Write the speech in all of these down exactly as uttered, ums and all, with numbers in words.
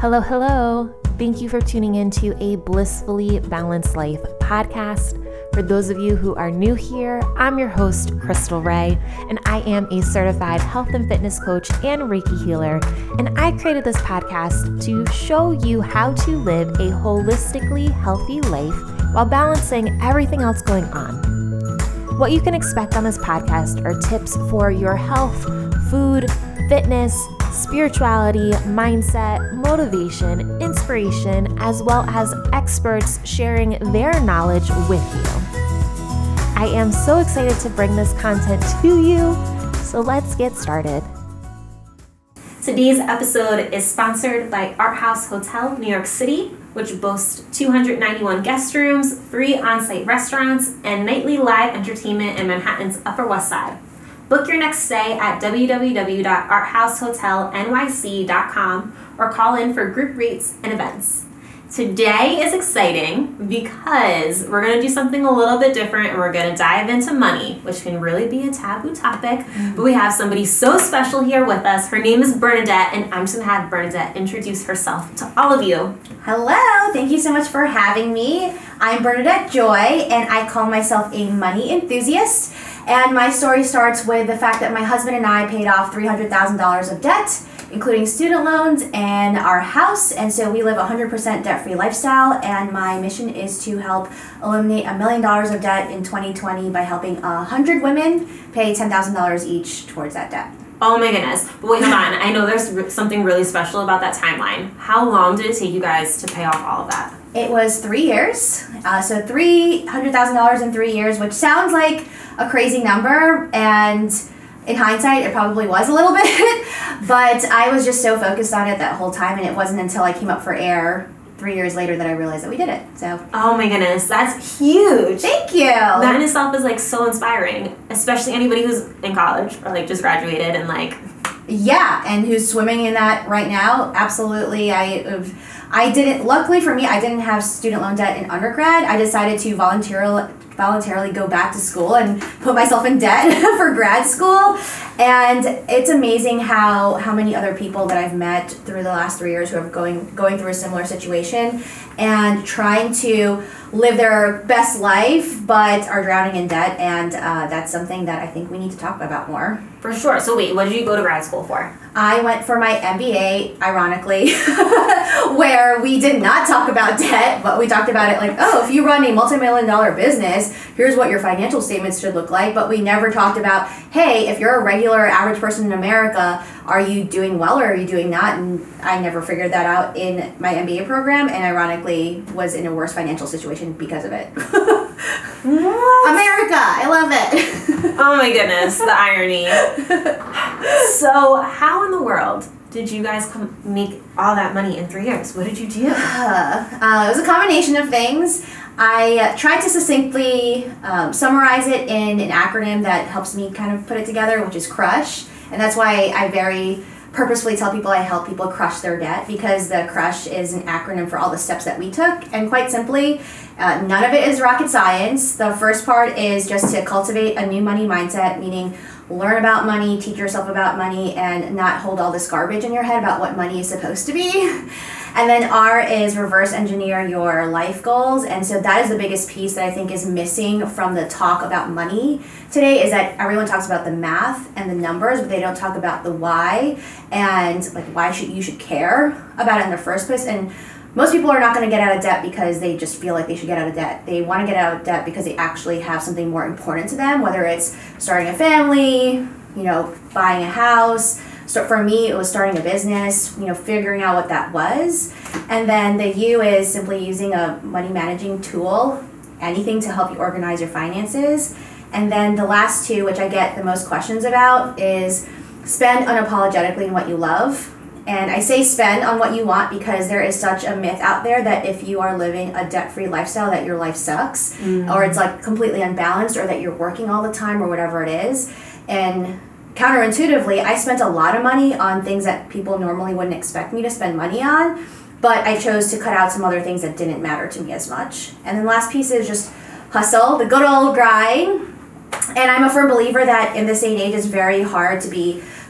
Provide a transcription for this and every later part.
Hello, hello. Thank you for tuning in to a Blissfully Balanced Life podcast. For those of you who are new here, I'm your host, Crystal Ray, and I am a certified health and fitness coach and Reiki healer. And I created this podcast to show you how to live a holistically healthy life while balancing everything else going on. What you can expect on this podcast are tips for your health, food, fitness, spirituality, mindset, motivation, inspiration, as well as experts sharing their knowledge with you. I am so excited to bring this content to you, so let's get started. Today's episode is sponsored by Art House Hotel, New York City, which boasts two hundred ninety-one guest rooms, three on-site restaurants, and nightly live entertainment in Manhattan's Upper West Side. Book your next stay at w w w dot art house hotel n y c dot com or call in for group rates and events. Today is exciting because we're going to do something a little bit different and we're going to dive into money, which can really be a taboo topic. Mm-hmm. But we have somebody so special here with us. Her name is Bernadette, and I'm just going to have Bernadette introduce herself to all of you. Hello, thank you so much for having me. I'm Bernadette Joy, and I call myself a money enthusiast. And my story starts with the fact that my husband and I paid off three hundred thousand dollars of debt, including student loans and our house. And so we live a one hundred percent debt-free lifestyle. And my mission is to help eliminate a million dollars of debt in twenty twenty by helping one hundred women pay ten thousand dollars each towards that debt. Oh my goodness. But wait, hold on. I know there's something really special about that timeline. How long did it take you guys to pay off all of that? It was three years. Uh, so three hundred thousand dollars in three years, which sounds like a crazy number. And in hindsight, it probably was a little bit. But I was just so focused on it that whole time. And it wasn't until I came up for air three years later that I realized that we did it. So. Oh my goodness. That's huge. Thank you. That in itself is like so inspiring, especially anybody who's in college or like just graduated and like. Yeah, and who's swimming in that right now. Absolutely. I I didn't, luckily for me, I didn't have student loan debt in undergrad. I decided to voluntarily voluntarily go back to school and put myself in debt for grad school. And it's amazing how how many other people that I've met through the last three years who are going going through a similar situation and trying to live their best life but are drowning in debt. And uh, that's something that I think we need to talk about more. For sure. So wait, what did you go to grad school for? I went for my M B A, ironically, where we did not talk about debt, but we talked about it like, oh, if you run a multi-million dollar business, here's what your financial statements should look like. But we never talked about, hey, if you're a regular average person in America, are you doing well or are you doing not? And I never figured that out in my M B A program, and ironically was in a worse financial situation because of it. What? America, I love it. Oh my goodness, the irony. So how in the world did you guys come make all that money in three years? What did you do? Uh, uh, it was a combination of things. I uh, tried to succinctly um, summarize it in an acronym that helps me kind of put it together, which is CRUSH. And that's why I very purposefully tell people I help people crush their debt, because the CRUSH is an acronym for all the steps that we took. And quite simply, uh, none of it is rocket science. The first part is just to cultivate a new money mindset, meaning learn about money, teach yourself about money, and not hold all this garbage in your head about what money is supposed to be. And then R is reverse engineer your life goals. And so that is the biggest piece that I think is missing from the talk about money today, is that everyone talks about the math and the numbers, but they don't talk about the why and like why should you should care about it in the first place. And most people are not going to get out of debt because they just feel like they should get out of debt. They want to get out of debt because they actually have something more important to them, whether it's starting a family, you know, buying a house. So for me, it was starting a business, you know, figuring out what that was. And then the U is simply using a money managing tool, anything to help you organize your finances. And then the last two, which I get the most questions about, is spend unapologetically on what you love. And I say spend on what you want because there is such a myth out there that if you are living a debt-free lifestyle that your life sucks, mm-hmm. or it's like completely unbalanced, or that you're working all the time, or whatever it is. And counterintuitively, I spent a lot of money on things that people normally wouldn't expect me to spend money on, but I chose to cut out some other things that didn't matter to me as much. And then last piece is just hustle, the good old grind. And I'm a firm believer that in this day and age, it's very hard to be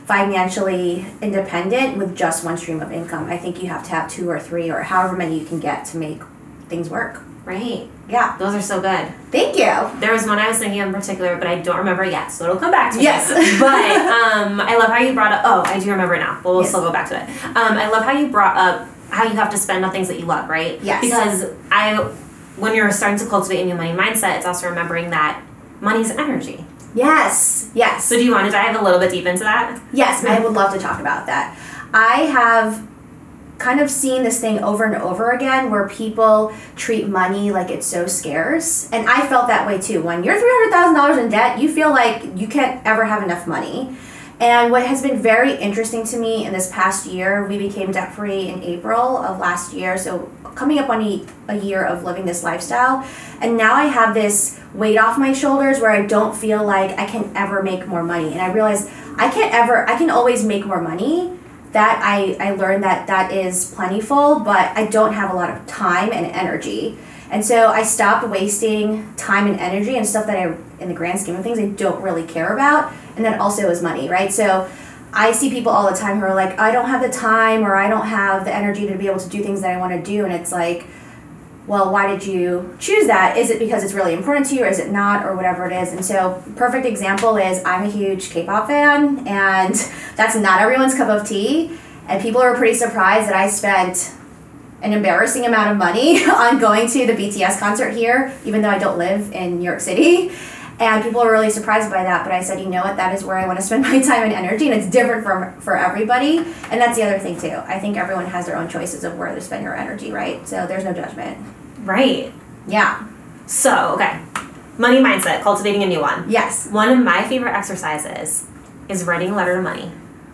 financially independent with just one stream of income. I think you have to have two or three or however many you can get to make things work. Right. Yeah. Those are so good. Thank you. There was one I was thinking of in particular, but I don't remember yet, so it'll come back to me. Yes. But um, I love how you brought up, oh, I do remember now, but we'll yes. still go back to it. Um, I love how you brought up how you have to spend on things that you love, right? Yes. Because I, when you're starting to cultivate a new money mindset, it's also remembering that money is energy. Yes. Yes. So do you want to dive a little bit deep into that? Yes, I would love to talk about that. I have kind of seen this thing over and over again where people treat money like it's so scarce. And I felt that way too. When you're three hundred thousand dollars in debt, you feel like you can't ever have enough money. And what has been very interesting to me in this past year, we became debt-free in April of last year, so coming up on a, a year of living this lifestyle. And now I have this weight off my shoulders where I don't feel like I can ever make more money. And I realize I can't ever, I can always make more money. That I, I learned that that is plentiful, but I don't have a lot of time and energy. And so I stopped wasting time and energy and stuff that I, in the grand scheme of things, I don't really care about. And that also is money, right? So I see people all the time who are like, I don't have the time or I don't have the energy to be able to do things that I want to do. And it's like, well, why did you choose that? Is it because it's really important to you or is it not or whatever it is? And so perfect example is I'm a huge K-pop fan and that's not everyone's cup of tea. And people are pretty surprised that I spent an embarrassing amount of money on going to the B T S concert here, even though I don't live in New York City. And people are really surprised by that. But I said, you know what, that is where I want to spend my time and energy. And it's different for, for everybody. And that's the other thing too. I think everyone has their own choices of where to spend your energy, right? So there's no judgment. Right. Yeah. So, okay. Money mindset, cultivating a new one. Yes. One of my favorite exercises is writing a letter to money.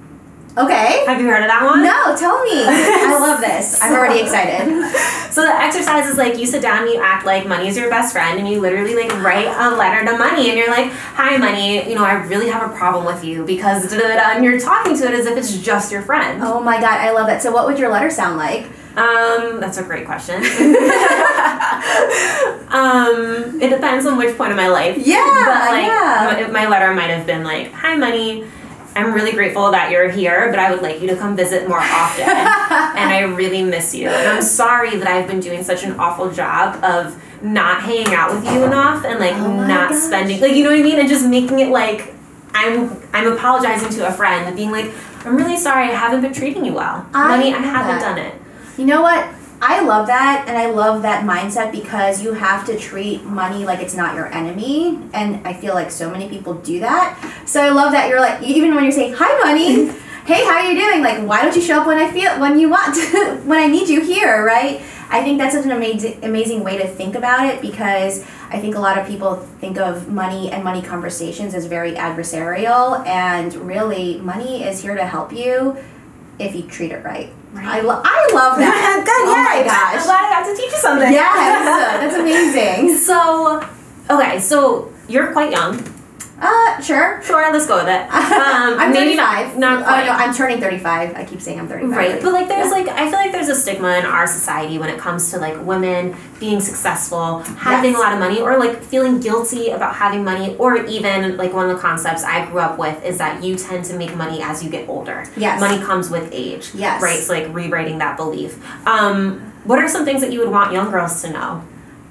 Okay. Have you heard of that one? No, tell me. I love this. I'm already excited. So the exercise is like you sit down and you act like money is your best friend and you literally like write a letter to money and you're like, hi money, you know, I really have a problem with you because da da da, and you're talking to it as if it's just your friend. Oh my God, I love that. So what would your letter sound like? Um, that's a great question. um, it depends on which point of my life. Yeah, but like yeah. my, my letter might have been like, hi money, I'm really grateful that you're here, but I would like you to come visit more often. And I really miss you. And I'm sorry that I've been doing such an awful job of not hanging out with you enough and like oh not gosh. spending, like, you know what I mean? And just making it like I'm I'm apologizing to a friend and being like, I'm really sorry I haven't been treating you well. I Money, I love haven't that. done it. You know what? I love that, and I love that mindset because you have to treat money like it's not your enemy, and I feel like so many people do that. So I love that you're like, even when you're saying, hi money, hey, how are you doing? Like, why don't you show up when I feel, when you want to, when I need you here, right? I think that's such an amazing, amazing way to think about it because I think a lot of people think of money and money conversations as very adversarial, and really, money is here to help you if you treat it right. Right. I, lo- I love that. Good, oh yeah. my gosh. I'm glad I got to teach you something. Yes, that's amazing. So, okay, so you're quite young. Uh, sure. Sure, let's go with it. Um, I'm maybe thirty-five. Not, not quite. Oh, no, I'm turning thirty-five. I keep saying I'm thirty-five. Right, but like there's Yeah. like, I feel like there's a stigma in our society when it comes to like women being successful, having Yes. a lot of money, or like feeling guilty about having money, or even like one of the concepts I grew up with is that you tend to make money as you get older. Yes. Money comes with age. Yes. Right, so like rewriting that belief. Um, what are some things that you would want young girls to know?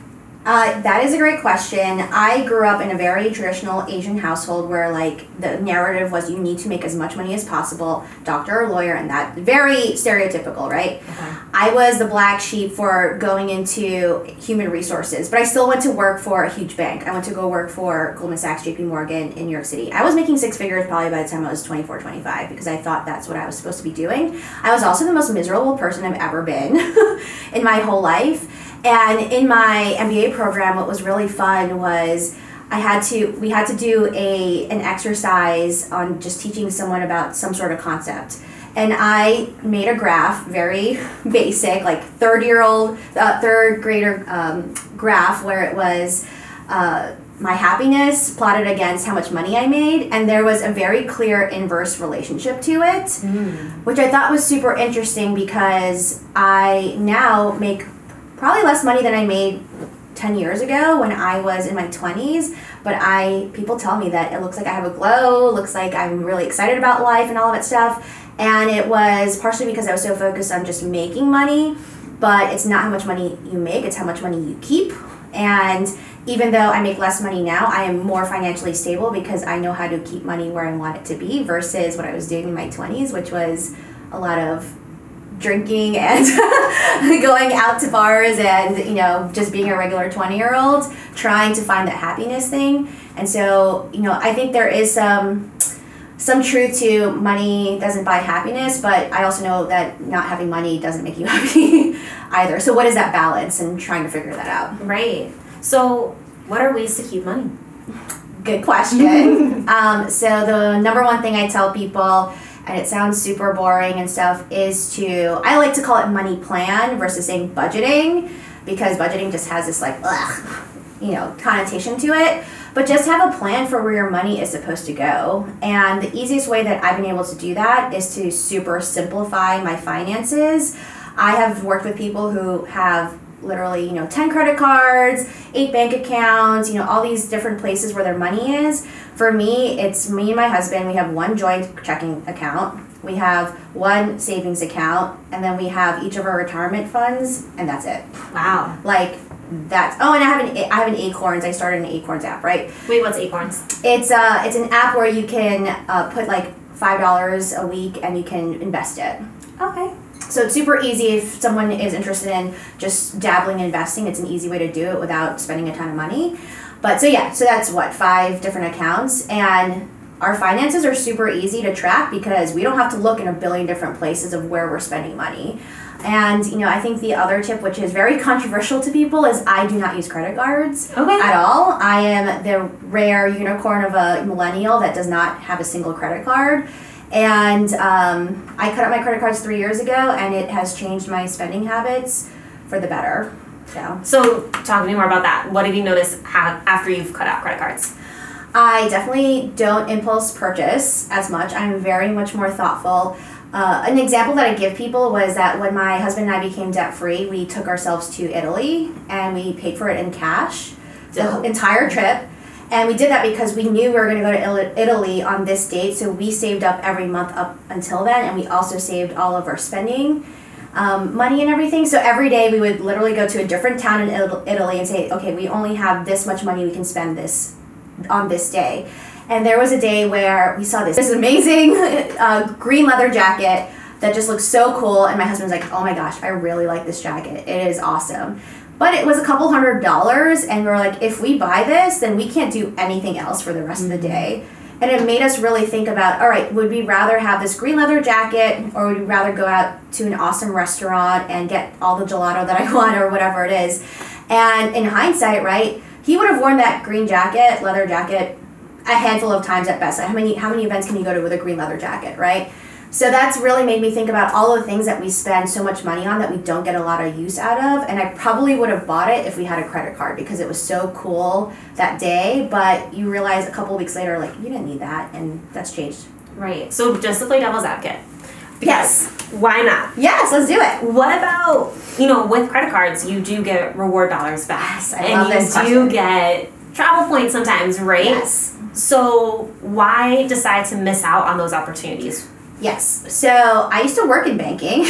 Uh, that is a great question. I grew up in a very traditional Asian household where, like, the narrative was you need to make as much money as possible, doctor or lawyer, and that very stereotypical, right? Okay. I was the black sheep for going into human resources, but I still went to work for a huge bank. I went to go work for Goldman Sachs, J P Morgan in New York City. I was making six figures probably by the time I was twenty-four, twenty-five because I thought that's what I was supposed to be doing. I was also the most miserable person I've ever been in my whole life. And in my M B A program, what was really fun was I had to, we had to do a an exercise on just teaching someone about some sort of concept. And I made a graph, very basic, like third-year-old, uh, third grader um, graph where it was uh, my happiness plotted against how much money I made. And there was a very clear inverse relationship to it, mm. which I thought was super interesting because I now make probably less money than I made ten years ago when I was in my twenties, but I people tell me that it looks like I have a glow, looks like I'm really excited about life and all of that stuff. And it was partially because I was so focused on just making money, but it's not how much money you make, it's how much money you keep. And even though I make less money now, I am more financially stable because I know how to keep money where I want it to be versus what I was doing in my twenties, which was a lot of drinking and going out to bars and, you know, just being a regular twenty-year-old, trying to find that happiness thing. And so, you know, I think there is some some truth to money doesn't buy happiness, but I also know that not having money doesn't make you happy either. So what is that balance and trying to figure that out? Right. So what are ways to keep money? Good question. um, so the number one thing I tell people, and it sounds super boring and stuff, is to, I like to call it money plan versus saying budgeting, because budgeting just has this like, ugh, you know, connotation to it. But just have a plan for where your money is supposed to go. And the easiest way that I've been able to do that is to super simplify my finances. I have worked with people who have literally, you know, ten credit cards, eight bank accounts, you know, all these different places where their money is. For me, it's me and my husband. We have one joint checking account. We have one savings account, and then we have each of our retirement funds, and that's it. Wow. Like, that's, oh, and I have an I have an Acorns. I started an Acorns app, right? Wait, what's Acorns? It's uh it's an app where you can uh, put like five dollars a week and you can invest it. Okay. So it's super easy if someone is interested in just dabbling in investing. It's an easy way to do it without spending a ton of money. But so yeah, so that's what, five different accounts, and our finances are super easy to track because we don't have to look in a billion different places of where we're spending money. And, you know, I think the other tip, which is very controversial to people, is I do not use credit cards okay. at all. I am the rare unicorn of a millennial that does not have a single credit card. And um, I cut out my credit cards three years ago, and it has changed my spending habits for the better. So, so talk to me more about that. What have you noticed ha- after you've cut out credit cards? I definitely don't impulse purchase as much. I'm very much more thoughtful. Uh, an example that I give people was that when my husband and I became debt-free, we took ourselves to Italy, and we paid for it in cash, the oh. entire trip. And we did that because we knew we were going to go to Italy on this date, so we saved up every month up until then, and we also saved all of our spending um, money and everything. So every day we would literally go to a different town in Italy and say, okay, we only have this much money we can spend this on this day. And there was a day where we saw this, this amazing uh, green leather jacket that just looked so cool, and my husband was like, oh my gosh, I really like this jacket. It is awesome. But it was a couple hundred dollars, and we were like, if we buy this, then we can't do anything else for the rest mm-hmm. of the day. And it made us really think about, all right, would we rather have this green leather jacket, or would we rather go out to an awesome restaurant and get all the gelato that I want, or whatever it is? And in hindsight, right, he would have worn that green jacket, leather jacket, a handful of times at best. How many how many events can you go to with a green leather jacket, right? So that's really made me think about all the things that we spend so much money on that we don't get a lot of use out of. And I probably would have bought it if we had a credit card because it was so cool that day. But you realize a couple of weeks later, like, you didn't need that, and that's changed. Right. So just to play devil's advocate. Yes. Why not? Yes, let's do it. What about, you know, with credit cards, you do get reward dollars back. Yes, I and love you this do question. get travel points sometimes, right? Yes. So why decide to miss out on those opportunities? Yes. So I used to work in banking,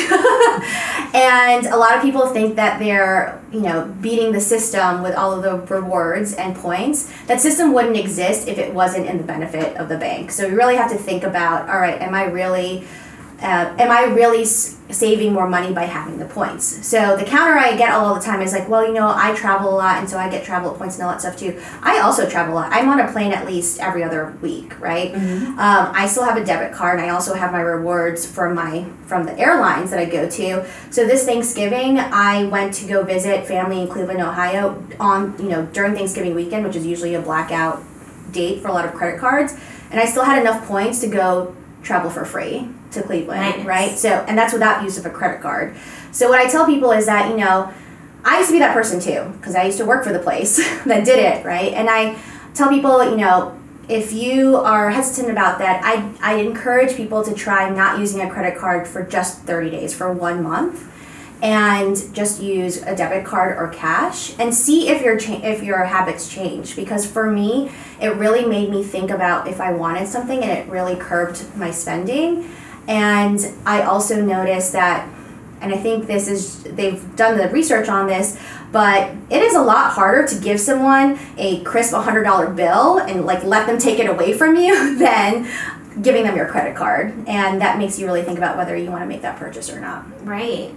and a lot of people think that they're, you know, beating the system with all of the rewards and points. That system wouldn't exist if it wasn't in the benefit of the bank. So you really have to think about, all right, am I really, uh, am I really s- saving more money by having the points? So the counter I get all the time is like, well, you know, I travel a lot, and so I get travel points and all that stuff too. I also travel a lot. I'm on a plane at least every other week, right? Mm-hmm. Um, I still have a debit card, and I also have my rewards from my from the airlines that I go to. So this Thanksgiving, I went to go visit family in Cleveland, Ohio, on you know during Thanksgiving weekend, which is usually a blackout date for a lot of credit cards, and I still had enough points to go travel for free to Cleveland, nice. Right? So, and that's without use of a credit card. So what I tell people is that, you know, I used to be that person too, because I used to work for the place that did it, right? And I tell people, you know, if you are hesitant about that, I, I encourage people to try not using a credit card for just thirty days, for one month. and just use a debit card or cash and see if your cha- if your habits change. Because for me, it really made me think about if I wanted something, and it really curbed my spending. And I also noticed that, and I think this is, they've done the research on this, but it is a lot harder to give someone a crisp one hundred dollar bill and like let them take it away from you than giving them your credit card. And that makes you really think about whether you want to make that purchase or not. Right.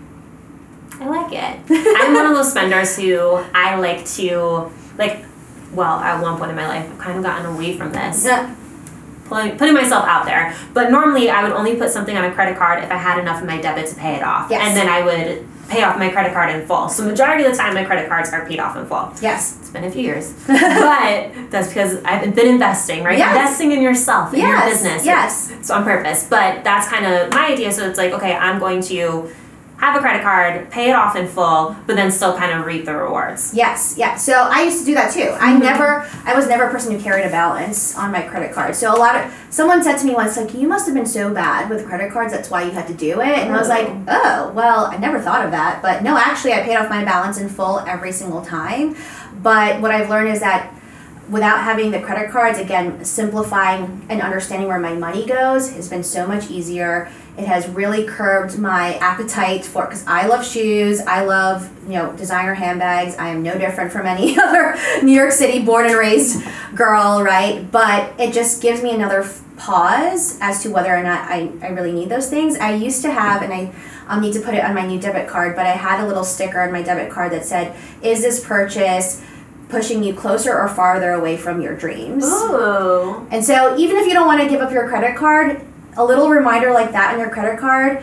I like it. I'm one of those spenders who I like to, like, well, at one point in my life, I've kind of gotten away from this. Yeah. Putting, putting myself out there. But normally I would only put something on a credit card if I had enough in my debit to pay it off. Yes. And then I would pay off my credit card in full. So majority of the time my credit cards are paid off in full. Yes. It's been a few years. But that's because I've been investing, right? Yes. Investing in yourself, in yes. your business. Yes. So on purpose. But that's kind of my idea. So it's like, okay, I'm going to have a credit card, pay it off in full, but then still kind of reap the rewards. Yes, yeah. So I used to do that too. Mm-hmm. I never, I was never a person who carried a balance on my credit card. So a lot of, someone said to me once, like, you must have been so bad with credit cards, that's why you had to do it. And I was like, oh, well, I never thought of that. But no, actually, I paid off my balance in full every single time. But what I've learned is that without having the credit cards, again, simplifying and understanding where my money goes has been so much easier. It has really curbed my appetite for, because I love shoes, I love, you know, designer handbags. I am no different from any other New York City born and raised girl, right? But it just gives me another pause as to whether or not I, I really need those things. I used to have, and I I'll need to put it on my new debit card, but I had a little sticker on my debit card that said, is this purchase pushing you closer or farther away from your dreams? Ooh. And so even if you don't want to give up your credit card, a little reminder like that on your credit card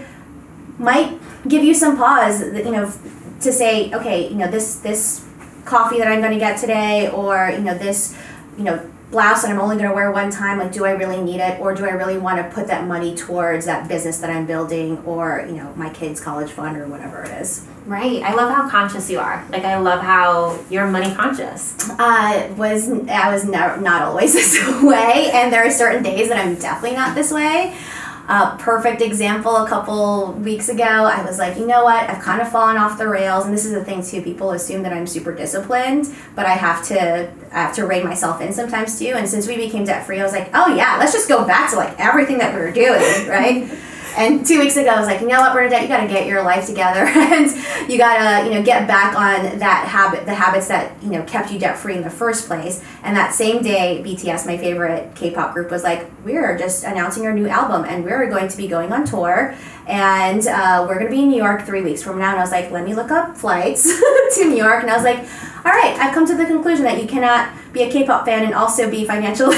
might give you some pause, you know, to say, okay, you know, this this coffee that I'm going to get today, or, you know, this, you know, blouse that I'm only going to wear one time, like, do I really need it, or do I really want to put that money towards that business that I'm building, or, you know, my kids' college fund, or whatever it is. Right. I love how conscious you are. Like, I love how you're money conscious. Uh, was I was never, not always this way, and there are certain days that I'm definitely not this way. Uh, perfect example, a couple weeks ago, I was like, you know what, I've kind of fallen off the rails, and this is the thing too, people assume that I'm super disciplined, but I have to I have to rein myself in sometimes too, and since we became debt-free, I was like, oh yeah, let's just go back to like everything that we were doing, right? And two weeks ago, I was like, you know what, Bernadette, you got to get your life together, and you got to, you know, get back on that habit, the habits that, you know, kept you debt-free in the first place. And that same day, B T S, my favorite K-pop group, was like, we're just announcing our new album, and we're going to be going on tour, and uh, we're going to be in New York three weeks from now. And I was like, let me look up flights to New York. And I was like, all right, I've come to the conclusion that you cannot be a K-pop fan and also be financially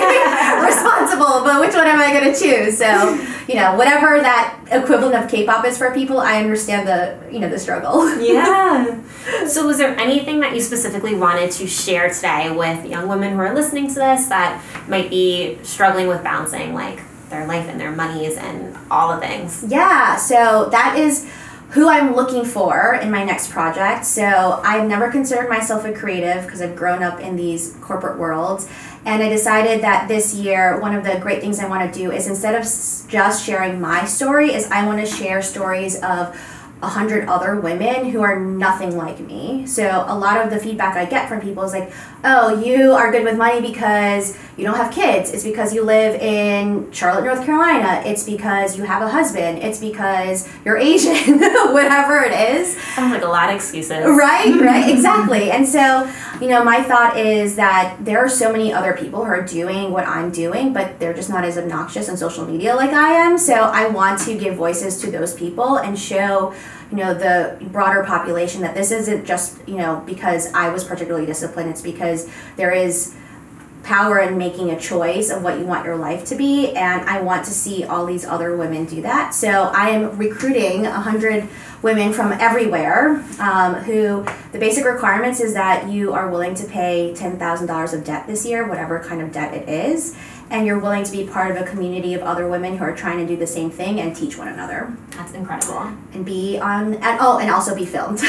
responsible, but which one am I going to choose? So, you know, whatever that equivalent of K-pop is for people, I understand the, you know, the struggle. Yeah. So was there anything that you specifically wanted to share today with young women who are listening to this that might be struggling with balancing, like, their life and their monies and all the things? Yeah, so that is who I'm looking for in my next project. So I've never considered myself a creative because I've grown up in these corporate worlds. And I decided that this year, one of the great things I want to do is, instead of just sharing my story, is I want to share stories of a hundred other women who are nothing like me. So a lot of the feedback I get from people is like, oh, you are good with money because you don't have kids. It's because you live in Charlotte, North Carolina. It's because you have a husband. It's because you're Asian, whatever it is. Sounds like a lot of excuses. Right, right, exactly. And so, you know, my thought is that there are so many other people who are doing what I'm doing, but they're just not as obnoxious on social media like I am. So I want to give voices to those people and show, you know, the broader population that this isn't just, you know, because I was particularly disciplined. It's because there is power in making a choice of what you want your life to be, and I want to see all these other women do that. So I am recruiting a hundred women from everywhere um, who the basic requirements is that you are willing to pay ten thousand dollars of debt this year, whatever kind of debt it is, and you're willing to be part of a community of other women who are trying to do the same thing and teach one another. That's incredible. And be on, and oh, and also be filmed.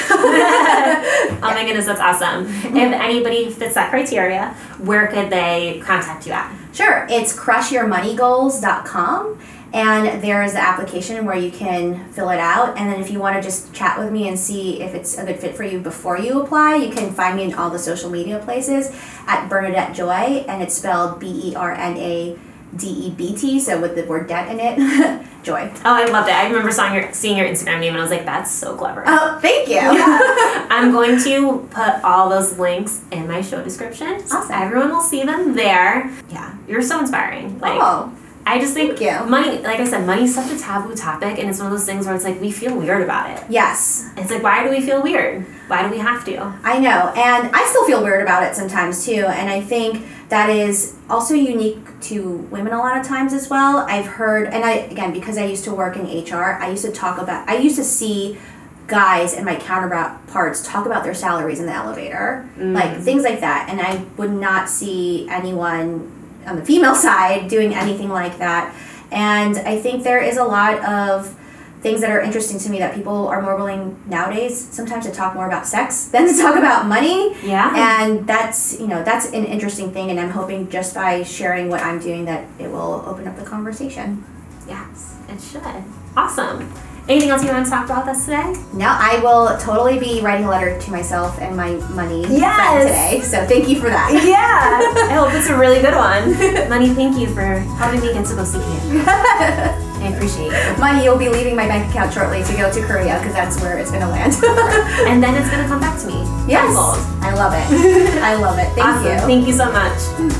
Oh my goodness, that's awesome. If anybody fits that criteria, where could they contact you at? Sure, it's crush your money goals dot com. And there's the application where you can fill it out. And then if you want to just chat with me and see if it's a good fit for you before you apply, you can find me in all the social media places at Bernadette Joy, and it's spelled B E R N A D E B T, so with the word debt in it. Joy. Oh, I loved it. I remember seeing your, seeing your Instagram name and I was like, that's so clever. Oh, thank you. Yeah. I'm going to put all those links in my show description. So awesome. Everyone will see them there. Yeah. You're so inspiring. Like, oh. I just think Thank you. money, like I said, money is such a taboo topic, and it's one of those things where it's like we feel weird about it. Yes. It's like, why do we feel weird? Why do we have to? I know, and I still feel weird about it sometimes too, and I think that is also unique to women a lot of times as well. I've heard, and I, again, because I used to work in H R, I used to talk about, I used to see guys and my counterparts talk about their salaries in the elevator, mm. like things like that, and I would not see anyone on the female side doing anything like that. And I think there is a lot of things that are interesting to me that people are more willing nowadays sometimes to talk more about sex than to talk about money. Yeah. And that's, you know, that's an interesting thing, and I'm hoping just by sharing what I'm doing that it will open up the conversation. Yes, it should. Awesome. Anything else you want to talk about with us today? No, I will totally be writing a letter to myself and my money yes. friend today. So thank you for that. Yeah. I hope it's a really good one. Money, thank you for helping me get to go see you. I appreciate it. Money, you'll be leaving my bank account shortly to go to Korea because that's where it's going to land. And then it's going to come back to me. Yes. Tenfold. I love it. I love it. Thank awesome. you. Thank you so much.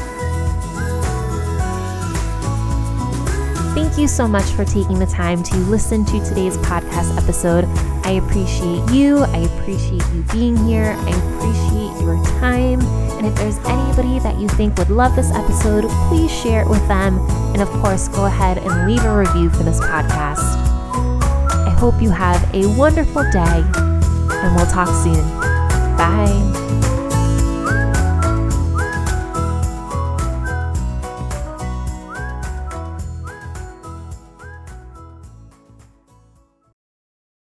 Thank you so much for taking the time to listen to today's podcast episode. I appreciate you. I appreciate you being here. I appreciate your time. And if there's anybody that you think would love this episode, please share it with them. And of course, go ahead and leave a review for this podcast. I hope you have a wonderful day, and we'll talk soon. Bye.